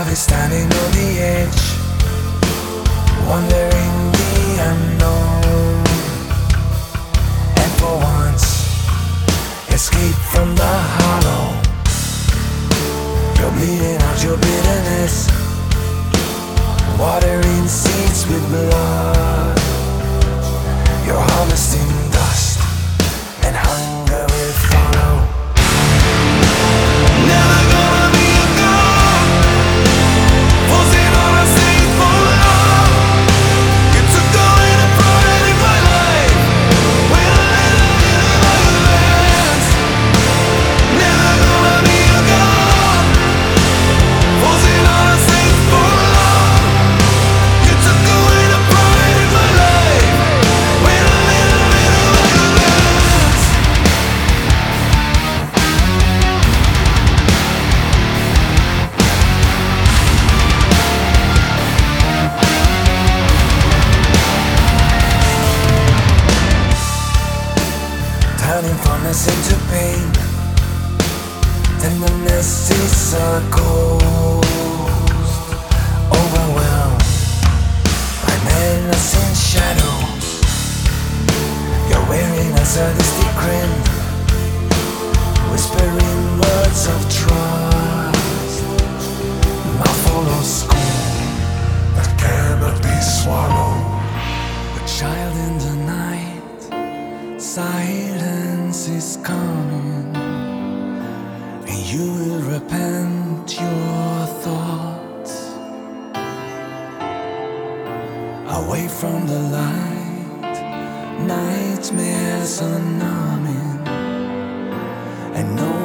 standing on the edge, wondering the unknown, and for once escape from the hollow. You're bleeding out your bitterness, watering seeds with blood. You're harvesting dust, and hunger will follow. Never gonna be a god, forcing on a stage for love. You took away the pride in my life, when I let it last. Never gonna be a god, forcing on a stage for love. You took away the pride in my life, when I let it last. Turning fondness into pain, tenderness is a ghost, overwhelmed by menacing shadows. You're wearing a sadistic grin, whispering words of trust, mouthful of scorn that cannot be swallowed. A child in the night, silence is coming, and you will repent your thoughts. Away from the light, nightmares are numbing, and no